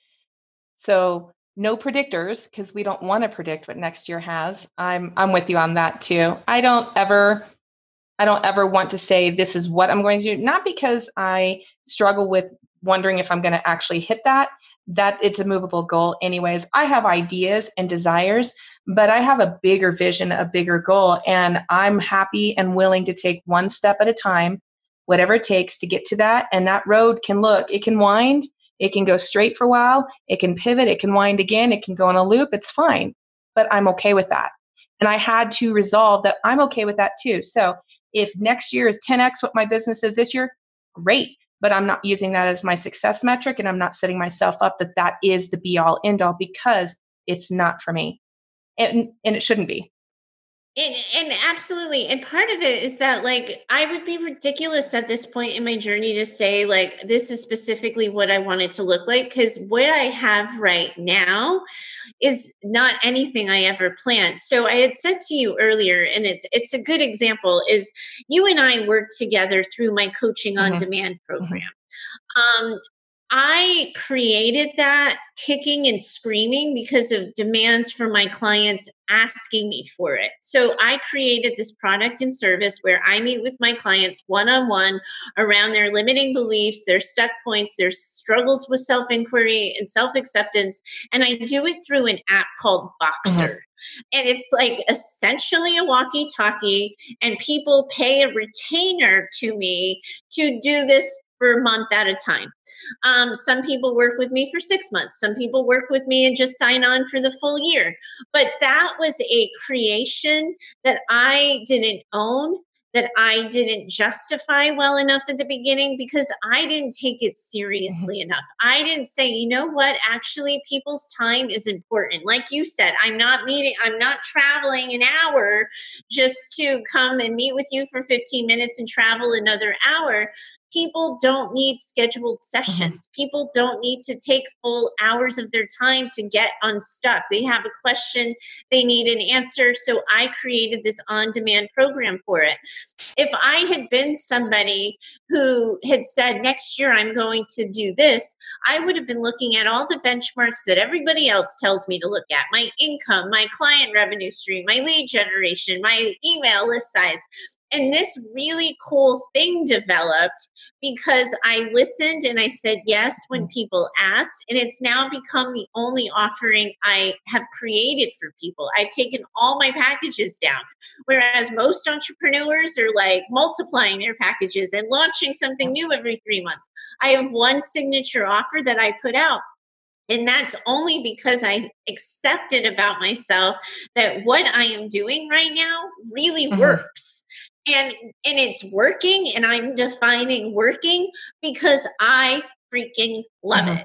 So no predictors because we don't want to predict what next year has. I'm I'm with you on that too. I don't ever I don't ever want to say this is what I'm going to do, not because I struggle with wondering if I'm going to actually hit that. That it's a movable goal anyways. I have ideas and desires, but I have a bigger vision, a bigger goal, and I'm happy and willing to take one step at a time, whatever it takes to get to that. And that road can look, it can wind, it can go straight for a while, it can pivot, it can wind again, it can go in a loop. It's fine, but I'm okay with that. And I had to resolve that I'm okay with that too. So if next year is ten x what my business is this year, great. But I'm not using that as my success metric, and I'm not setting myself up that that is the be all end all, because it's not for me. And, and it shouldn't be. And, and absolutely. And part of it is that, like, I would be ridiculous at this point in my journey to say, like, this is specifically what I want it to look like. Because what I have right now is not anything I ever planned. So I had said to you earlier, and it's it's a good example, is you and I worked together through my coaching on Hmm. demand Hmm. program. Um, I created that kicking and screaming because of demands from my clients asking me for it. So I created this product and service where I meet with my clients one on one around their limiting beliefs, their stuck points, their struggles with self inquiry and self acceptance. And I do it through an app called Hmm. Voxer. And it's like essentially a walkie talkie, and people pay a retainer to me to do this for a month at a time. Um, some people work with me for six months. Some people work with me and just sign on for the full year. But that was a creation that I didn't own, that I didn't justify well enough at the beginning because I didn't take it Hmm. seriously enough. I didn't say, you know what, actually, people's time is important. Like you said, I'm not meeting, I'm not traveling an hour just to come and meet with you for fifteen minutes and travel another hour. People don't need scheduled Hmm. sessions. People don't need to take full hours of their time to get unstuck. They have a question, they need an answer. So I created this on demand program for it. If I had been somebody who had said, next year I'm going to do this, I would have been looking at all the benchmarks that everybody else tells me to look at: my income, my client revenue stream, my lead generation, my email list size. And this really cool thing developed because I listened and I said yes when people asked. And it's now become the only offering I have created for people. I've taken all my packages down. Whereas most entrepreneurs are like multiplying their packages and launching something new every three months. I have one signature offer that I put out. And that's only because I accepted about myself that what I am doing right now really Mm-hmm. works. And and it's working, and I'm defining working because I freaking love Mm-hmm. it.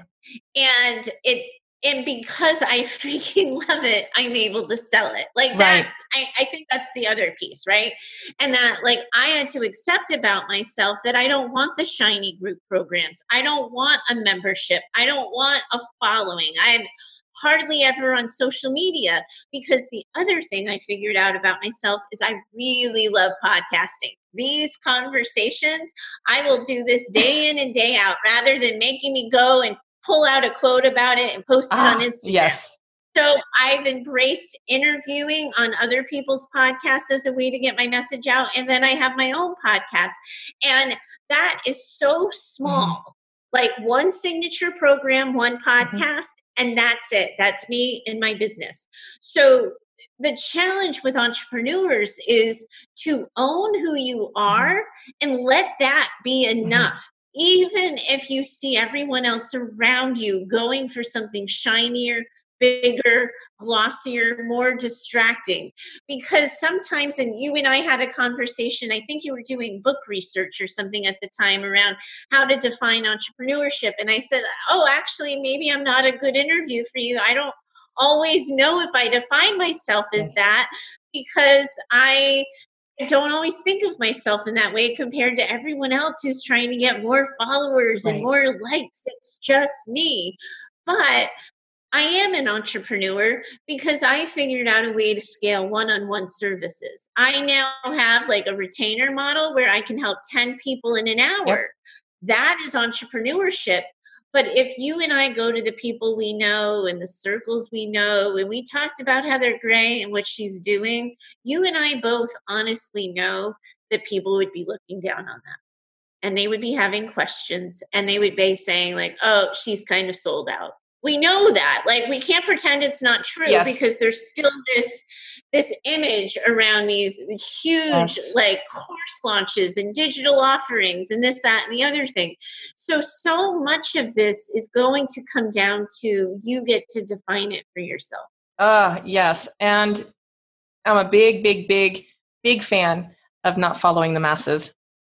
And it and because I freaking love it, I'm able to sell it. Like Right. that's I, I think that's the other piece, right? And that like I had to accept about myself that I don't want the shiny group programs. I don't want a membership. I don't want a following. I'm hardly ever on social media, because the other thing I figured out about myself is I really love podcasting. These conversations, I will do this day in and day out rather than making me go and pull out a quote about it and post it on Ah, Instagram. yes. So I've embraced interviewing on other people's podcasts as a way to get my message out. And then I have my own podcast. And that is so small. Mm-hmm. Like one signature program, one podcast, Mm-hmm. and that's it. That's me and my business. So the challenge with entrepreneurs is to own who you are mm-hmm. and let that be enough. Mm-hmm. Even if you see everyone else around you going for something shinier, bigger, glossier, more distracting. Because sometimes, and you and I had a conversation, I think you were doing book research or something at the time around how to define entrepreneurship. And I said, oh, actually, maybe I'm not a good interview for you. I don't always know if I define myself as yes. that, because I don't always think of myself in that way compared to everyone else who's trying to get more followers right. and more likes. It's just me. But I am an entrepreneur because I figured out a way to scale one-on-one services. I now have like a retainer model where I can help ten people in an hour. Yep. That is entrepreneurship. But if you and I go to the people we know and the circles we know, and we talked about Heather Gray and what she's doing, you and I both honestly know that people would be looking down on that. And they would be having questions, and they would be saying like, oh, she's kind of sold out. We know that. Like, we can't pretend it's not true yes. because there's still this this image around these huge yes. like course launches and digital offerings and this, that, and the other thing. So, so much of this is going to come down to you get to define it for yourself. Uh, yes. And I'm a big, big, big, big fan of not following the masses.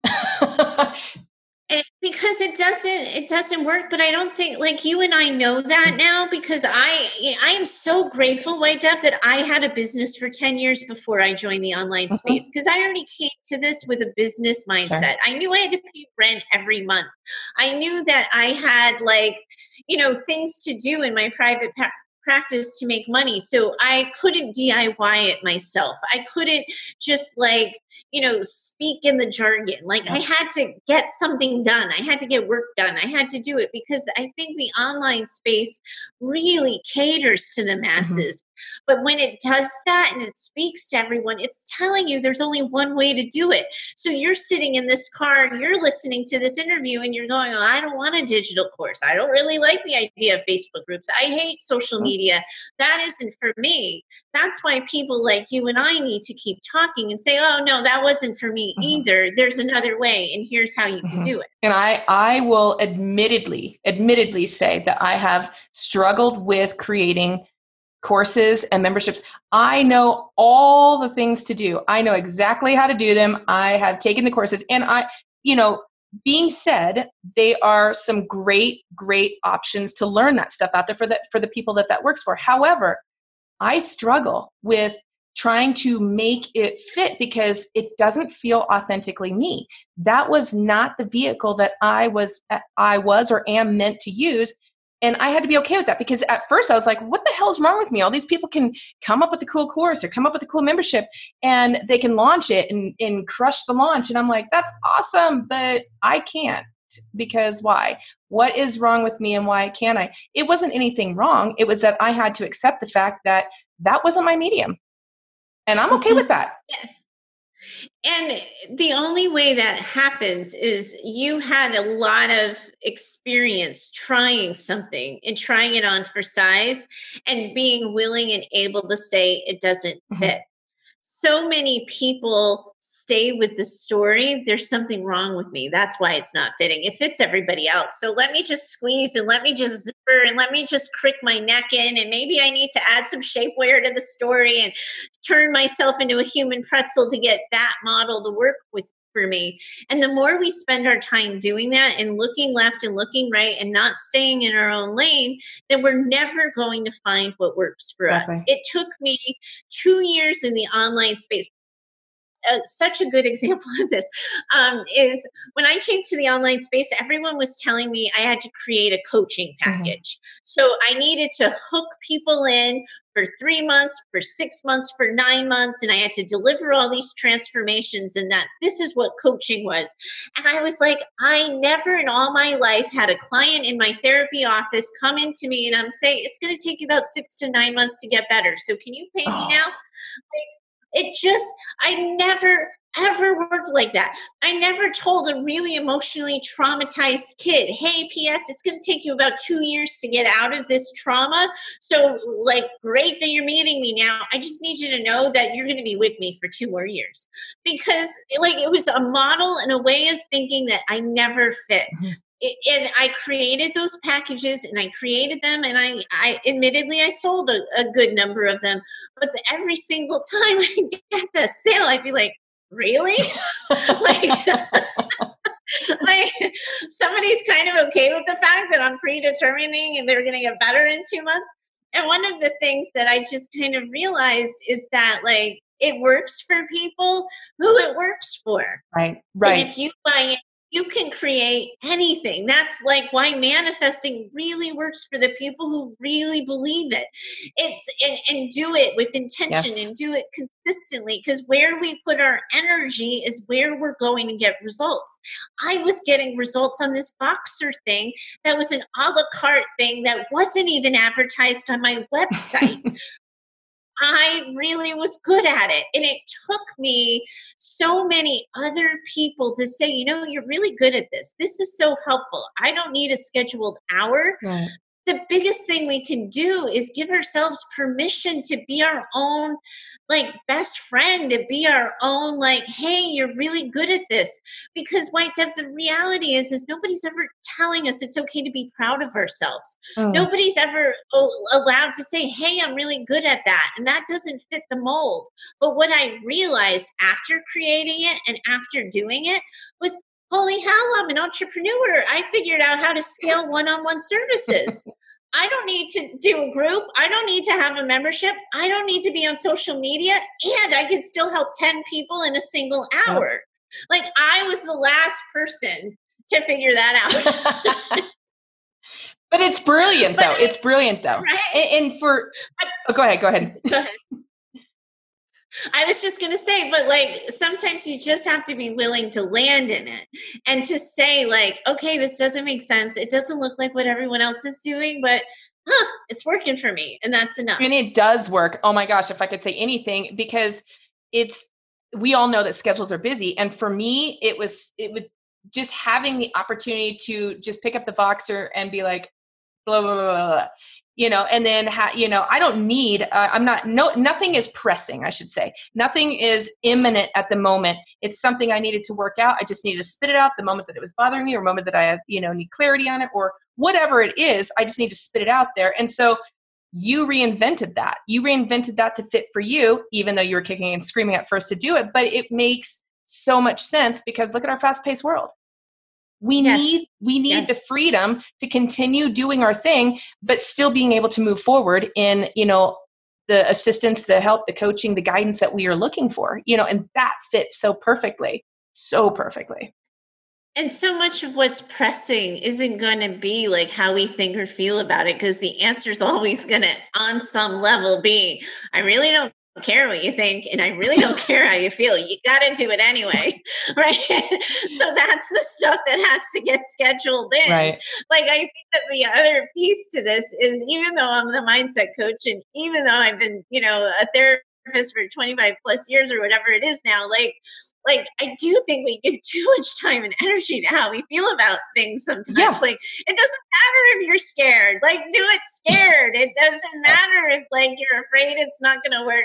And because it doesn't, it doesn't work. But I don't think, like, you and I know that now, because I, I am so grateful, White Dove, that I had a business for ten years before I joined the online mm-hmm. space, because I already came to this with a business mindset. Sure. I knew I had to pay rent every month. I knew that I had, like, you know, things to do in my private pa- practice to make money. So I couldn't D I Y it myself. I couldn't just like, you know, speak in the jargon. Like I had to get something done. I had to get work done. I had to do it because I think the online space really caters to the masses. Mm-hmm. But when it does that and it speaks to everyone, it's telling you there's only one way to do it. So you're sitting in this car and you're listening to this interview and you're going, oh, I don't want a digital course. I don't really like the idea of Facebook groups. I hate social media. Media. That isn't for me. That's why people like you and I need to keep talking and say, oh, no, that wasn't for me mm-hmm. either. There's another way, and here's how you mm-hmm. can do it. And I, I will admittedly, admittedly say that I have struggled with creating courses and memberships. I know all the things to do. I know exactly how to do them. I have taken the courses, and I, you know, being said, they are some great, great options to learn that stuff out there for the, for the people that that works for. However, I struggle with trying to make it fit because it doesn't feel authentically me. That was not the vehicle that I was, I was or am meant to use. And I had to be okay with that, because at first I was like, what the hell is wrong with me? All these people can come up with a cool course or come up with a cool membership and they can launch it and, and crush the launch. And I'm like, that's awesome, but I can't, because why? What is wrong with me and why can't I? It wasn't anything wrong. It was that I had to accept the fact that that wasn't my medium. And I'm okay with that. Yes. And the only way that happens is you had a lot of experience trying something and trying it on for size and being willing and able to say it doesn't fit. Mm-hmm. so many people stay with the story, there's something wrong with me. That's why it's not fitting. It fits everybody else. So let me just squeeze and let me just zipper and let me just crick my neck in. And maybe I need to add some shapewear to the story and turn myself into a human pretzel to get that model to work with for me. And the more we spend our time doing that and looking left and looking right and not staying in our own lane, then we're never going to find what works for Exactly. us. It took me two years in the online space. Uh, such a good example of this um, is when I came to the online space, everyone was telling me I had to create a coaching package. Mm-hmm. So I needed to hook people in for three months, for six months, for nine months. And I had to deliver all these transformations and that this is what coaching was. And I was like, I never in all my life had a client in my therapy office come into me and I'm saying, it's going to take you about six to nine months to get better. So can you pay oh. me now? Like, It just, I never, ever worked like that. I never told a really emotionally traumatized kid, hey, P S, it's going to take you about two years to get out of this trauma. So, like, great that you're meeting me now. I just need you to know that you're going to be with me for two more years. Because, like, it was a model and a way of thinking that I never fit. Mm-hmm. It, and I created those packages and I created them and I, I admittedly, I sold a, a good number of them, but the, every single time I get the sale, I'd be like, really? like, like somebody's kind of okay with the fact that I'm predetermining and they're going to get better in two months. And one of the things that I just kind of realized is that like, it works for people who it works for. Right. Right. And if you buy you can create anything. That's like why manifesting really works for the people who really believe it. It's and, and do it with intention yes. and do it consistently because where we put our energy is where we're going to get results. I was getting results on this Voxer thing that was an a la carte thing that wasn't even advertised on my website. I really was good at it. And it took me so many other people to say, you know, you're really good at this. This is so helpful. I don't need a scheduled hour. Right. The biggest thing we can do is give ourselves permission to be our own like best friend, to be our own like, hey, you're really good at this. Because White Dove, the reality is, is nobody's ever telling us it's okay to be proud of ourselves. Oh. Nobody's ever allowed to say, hey, I'm really good at that. And that doesn't fit the mold. But what I realized after creating it and after doing it was, holy hell, I'm an entrepreneur. I figured out how to scale one-on-one services. I don't need to do a group. I don't need to have a membership. I don't need to be on social media. And I can still help ten people in a single hour. Yep. Like I was the last person to figure that out. But it's brilliant, though. But it's brilliant, though. Right? And, and for – oh, go ahead. Go ahead. Go ahead. I was just going to say, but like, sometimes you just have to be willing to land in it and to say like, okay, this doesn't make sense. It doesn't look like what everyone else is doing, but huh, it's working for me. And that's enough. And it does work. Oh my gosh, if I could say anything, because it's, we all know that schedules are busy. And for me, it was, it was just having the opportunity to just pick up the Voxer and be like, blah, blah, blah, blah, blah. You know, and then, ha- you know, I don't need, uh, I'm not, no, nothing is pressing, I should say. Nothing is imminent at the moment. It's something I needed to work out. I just needed to spit it out the moment that it was bothering me or moment that I have, you know, need clarity on it or whatever it is. I just need to spit it out there. And so you reinvented that. You reinvented that to fit for you, even though you were kicking and screaming at first to do it. But it makes so much sense because look at our fast-paced world. We yes. need we need yes. the freedom to continue doing our thing, but still being able to move forward in, you know, the assistance, the help, the coaching, the guidance that we are looking for, you know, and that fits so perfectly, so perfectly. And so much of what's pressing isn't going to be like how we think or feel about it, because the answer is always going to, on some level, be, I really don't care what you think, and I really don't care how you feel. You got to do it anyway, right? So that's the stuff that has to get scheduled in. Right. Like, I think that the other piece to this is, even though I'm the mindset coach, and even though I've been, you know, a therapist for twenty-five plus years or whatever it is now, like, like I do think we give too much time and energy to how we feel about things sometimes. Yeah. Like, it doesn't matter if you're scared. Like, do it scared. It doesn't matter if, like, you're afraid it's not going to work. Do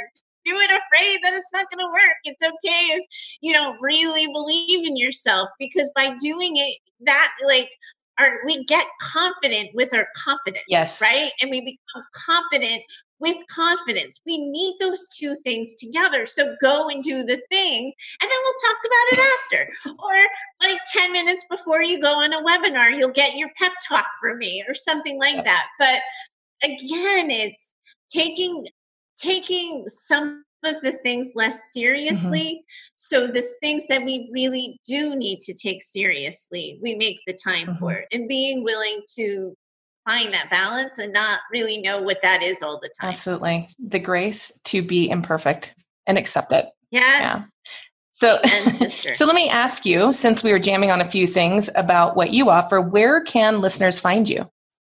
do it afraid that it's not going to work. It's okay if you don't really believe in yourself, because by doing it, that like, our, we get confident with our confidence, yes. right? And we become confident with confidence. We need those two things together. So go and do the thing, and then we'll talk about it after. Or like ten minutes before you go on a webinar, you'll get your pep talk from me or something like yeah. that. But again, it's taking taking some of the things less seriously. Mm-hmm. So the things that we really do need to take seriously, we make the time mm-hmm. for it, and being willing to find that balance and not really know what that is all the time. Absolutely. The grace to be imperfect and accept it. Yes. Yeah. So, so let me ask you, since we were jamming on a few things about what you offer, where can listeners find you?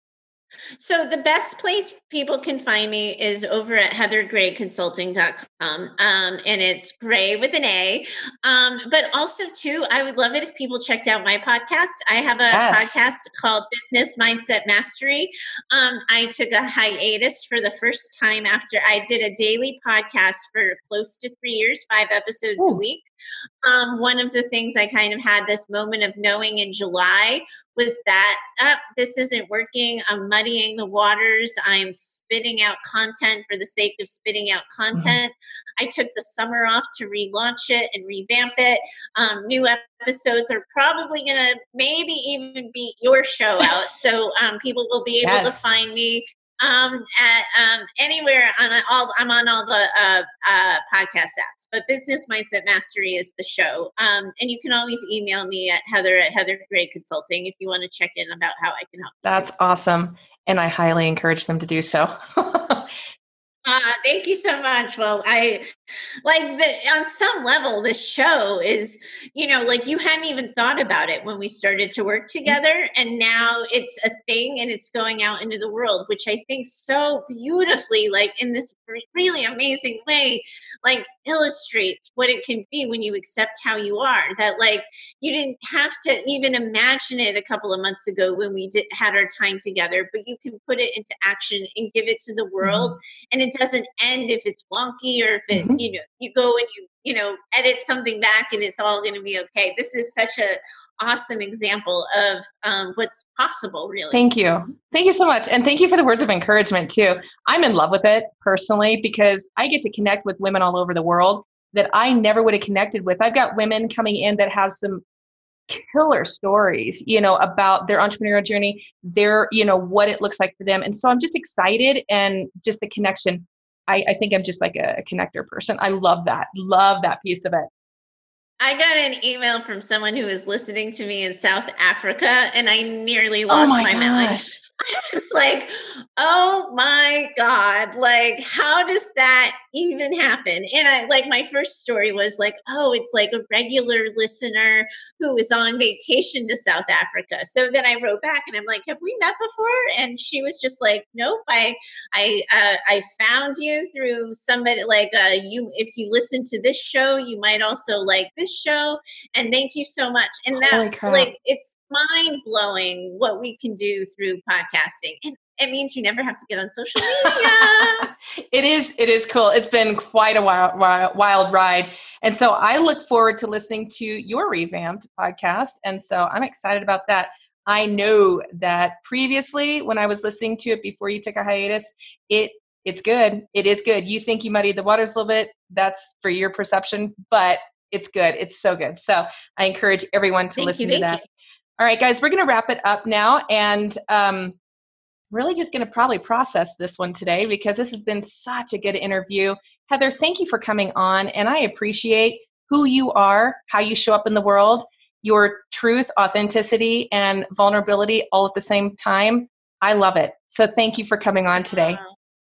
So the best place people can find me is over at heather gray consulting dot com. Um, and it's Gray with an A. Um, but also too, I would love it if people checked out my podcast. I have a yes. podcast called Business Mindset Mastery. Um, I took a hiatus for the first time after I did a daily podcast for close to three years, five episodes Ooh. a week. Um, one of the things I kind of had this moment of knowing in July was that oh, this isn't working. I'm muddying the waters. I'm spitting out content for the sake of spitting out content. Mm-hmm. I took the summer off to relaunch it and revamp it. Um, new episodes are probably going to maybe even beat your show out. So um, people will be able yes. to find me Um, at um, anywhere on all, I'm on all the uh, uh, podcast apps, but Business Mindset Mastery is the show. Um, and you can always email me at Heather at Heather Gray Consulting if you want to check in about how I can help. That's you. Awesome. And I highly encourage them to do so. Uh, thank you so much. Well, I like the, on some level, this show is, you know, like you hadn't even thought about it when we started to work together. And now it's a thing and it's going out into the world, which I think so beautifully, like in this really amazing way, like illustrates what it can be when you accept how you are. That like, you didn't have to even imagine it a couple of months ago when we did had our time together, but you can put it into action and give it to the world. Mm-hmm. And it doesn't end if it's wonky or if it, mm-hmm. you know, you go and you, you know, edit something back and it's all going to be okay. This is such a awesome example of um, what's possible, really. Thank you. Thank you so much. And thank you for the words of encouragement too. I'm in love with it personally because I get to connect with women all over the world that I never would have connected with. I've got women coming in that have some killer stories, you know, about their entrepreneurial journey, their, you know, what it looks like for them. And so I'm just excited and just the connection. I, I think I'm just like a, a connector person. I love that. Love that piece of it. I got an email from someone who was listening to me in South Africa and I nearly lost oh my, my mind. I was like, oh my God, like, how does that even happen? And I like, my first story was like, oh, it's like a regular listener who was on vacation to South Africa. So then I wrote back and I'm like, have we met before? And she was just like, nope, I, I, uh, I found you through somebody like, uh, you, if you listen to this show, you might also like this show. And thank you so much. And that like, it's mind blowing what we can do through podcasting. And it means you never have to get on social media. It is, it is cool. It's been quite a wild, wild, wild ride. And so I look forward to listening to your revamped podcast. And so I'm excited about that. I know that previously when I was listening to it before you took a hiatus, it it's good. It is good. You think you muddied the waters a little bit. That's for your perception, but it's good. It's so good. So I encourage everyone to thank listen you, to that. You. All right, guys, we're going to wrap it up now. And um, really just going to probably process this one today because this has been such a good interview. Heather, thank you for coming on. And I appreciate who you are, how you show up in the world, your truth, authenticity, and vulnerability all at the same time. I love it. So thank you for coming on today.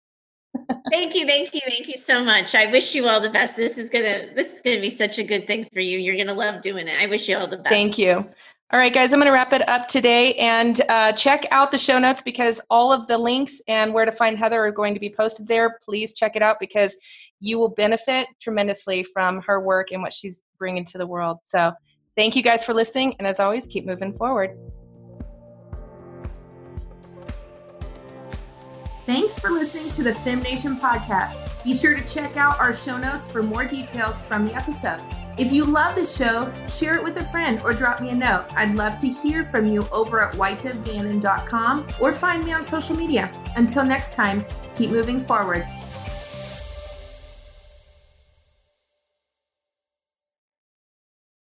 Thank you, thank you, thank you so much. I wish you all the best. This is gonna this is gonna be such a good thing for you. You're gonna love doing it. I wish you all the best. Thank you. All right, guys, I'm going to wrap it up today and uh, check out the show notes because all of the links and where to find Heather are going to be posted there. Please check it out because you will benefit tremendously from her work and what she's bringing to the world. So thank you guys for listening. And as always, keep moving forward. Thanks for listening to the FemNation podcast. Be sure to check out our show notes for more details from the episode. If you love the show, share it with a friend or drop me a note. I'd love to hear from you over at white dove gannon dot com or find me on social media. Until next time, keep moving forward.